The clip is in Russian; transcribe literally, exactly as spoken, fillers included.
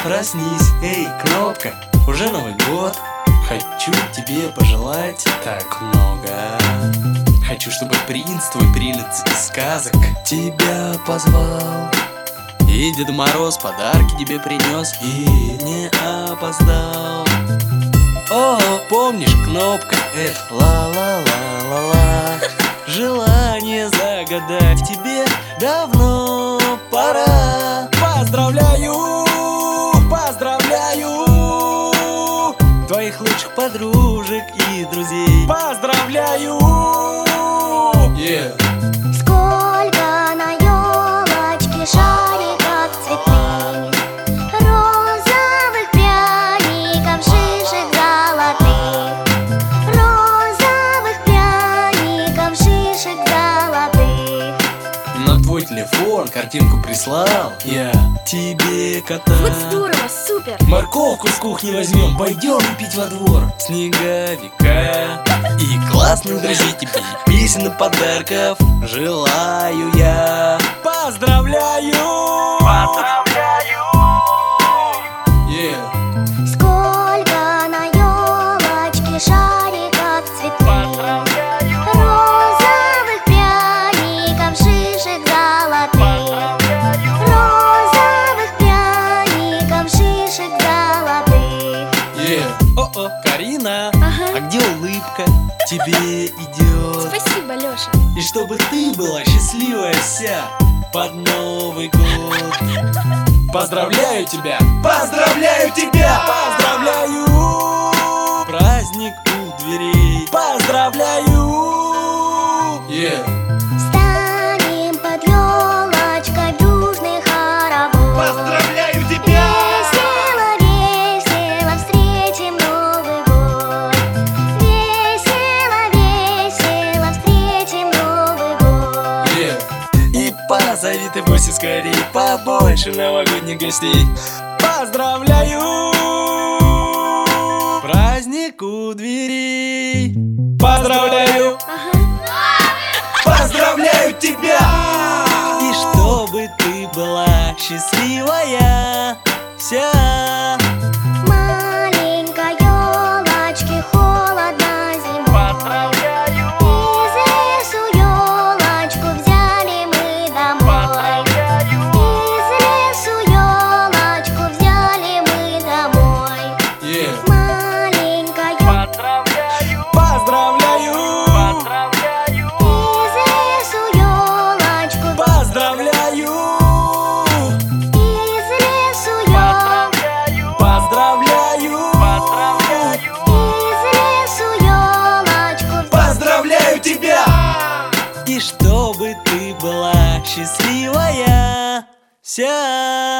Проснись, эй, Кнопка, уже Новый год. Хочу тебе пожелать так много. Хочу, чтобы принц, твой принц из сказок, тебя позвал. И Дед Мороз подарки тебе принес и не опоздал. О, помнишь, Кнопка, это ла-ла-ла-ла-ла. Желание загадать тебе давно пора. Поздравляю, поздравляю твоих лучших подружек и друзей. Поздравляю! Yeah. Сколько на елочке шариков цветных, розовых пряников, шишек золотых, розовых пряников, шишек золотых. На твой телефон картинку прислал я тебе, кота. Вот здорово, супер! Морковку с кухни возьмем, пойдем пить во двор. Снеговика и классных друзей тебе, песен и подарков желаю я. Поздравляю! Поздравляю! Yeah. Сколько на елочке шариков цветных, розовых пряников, шишек золотых, розовых пряников, шишек золотых. Yeah. О-о, Карина, Ага. а где улыбка? Тебе идет. Спасибо, Лёша. И чтобы ты была счастливая вся под Новый год. Поздравляю тебя! Поздравляю тебя! Поздравляю! Праздник у дверей. Поздравляю! Yeah. Станем под елочкой в дружный хоровод. Поздравляю тебя! Весело, весело встретим Новый год. Весело, весело встретим Новый год. Yeah. И позови ты в гости скорей побольше новогодних гостей. Поздравляю! Праздник у дверей. Поздравляю! Поздравляю тебя! И чтобы ты была счастливая вся. Маленькой елочке холодно зимой. Поздравляю! Из лесу елочку взяли мы домой. Из лесу елочку взяли мы домой. Yeah. Маленькой Поздравляю! Поздравляю! Поздравляю! из лесу елочку, Поздравляю! из лесу елочку, Поздравляю! Поздравляю! из лесу елочку. Поздравляю тебя! И чтобы ты была счастливая вся.